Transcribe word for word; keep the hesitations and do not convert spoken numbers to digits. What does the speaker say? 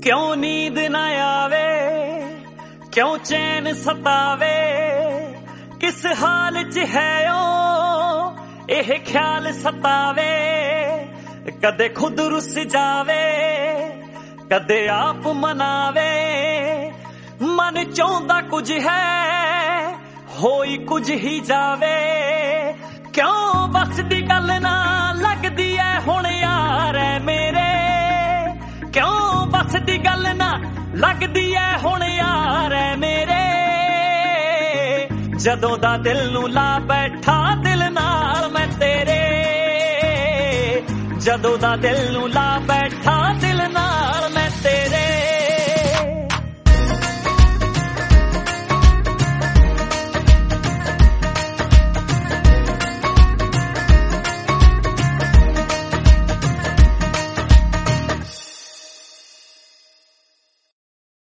क्यों नींद ना आवे, क्यों चैन सतावे, किस हाल च है ओ एह ख्याल सतावे। कदे खुद रुस जावे, कदे आप मनावे, मन चाहुंदा कुछ है होई कुछ ही जावे। क्यों बस दी गल ना लगदी है हुण यार है मेरे, क्यों बस दी गल ना लगदी है हुण यार है मेरे। जदों दा दिल नू ला बैठा दिल नाल मैं तेरे, जदों दा दिल नू ला बैठा दिल